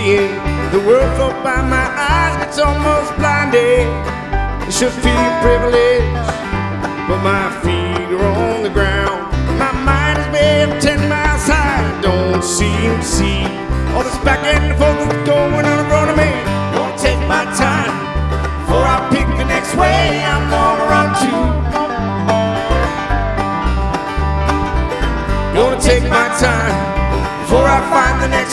seeing the world float by my eyes. It's almost blinding. I should feel privileged, but my feet are on the ground. My mind is made 10 miles high. I don't seem to see all this back and forth